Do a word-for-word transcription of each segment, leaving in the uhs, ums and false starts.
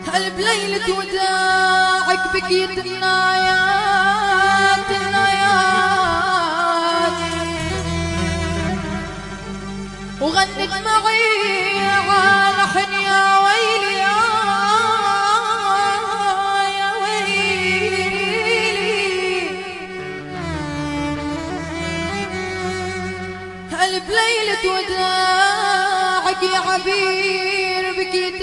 هل بليلة وداعك بكيت النايات النايات وغنت معي على لحن يا ويلي يا ويلي. هل بليلة وداعك يا عبير بكيت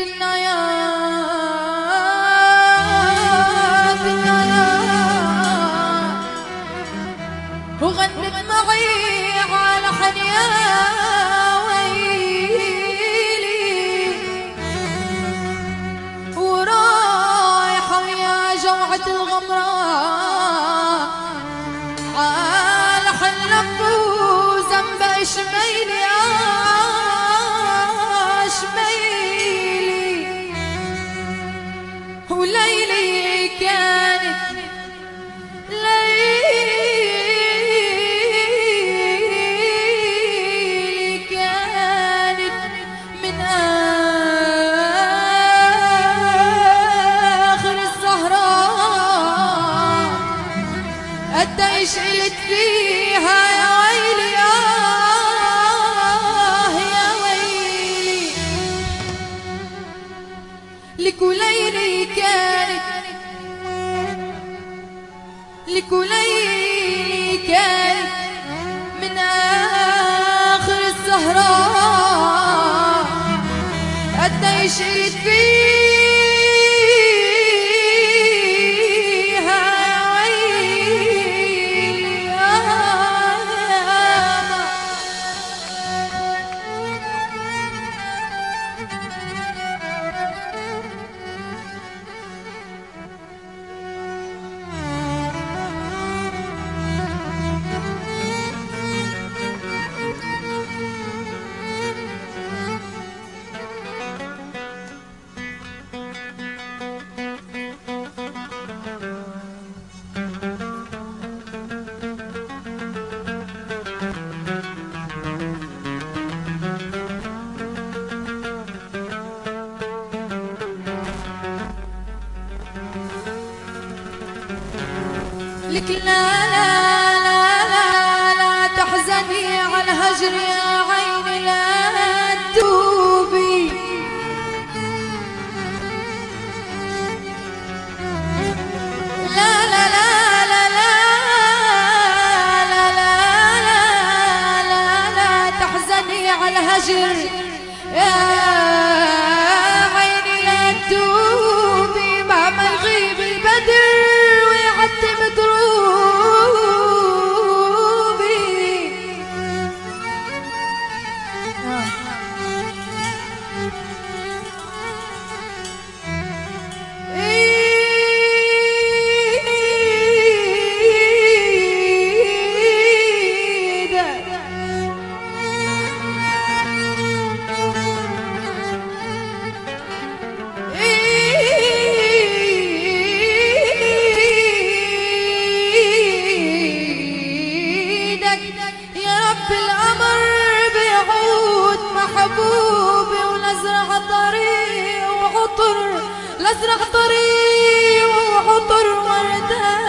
النايات النايات وغنت معي على لحن يا الغمراء على حلق وزنب شميلي يا شميلي وليلي كانت ليلي كانت من آخر الزهراء قديش قلت فيها يا ويلي آه يا ويلي. لك وليلي كانت لك وليلي كانت من آخر الزهراء قديش قلت فيها لك لا لا لا لا لا تحزني على الهجر يا عيني لا تدوبي. لا لا لا لا لا لا لا لا لا تحزني على الهجر يا عيني لا تدوبي. مهما يغيب البدر ويعتم دروبي محبوبي ونزرع طريق وعطر، نزرع طريق وعطر وردان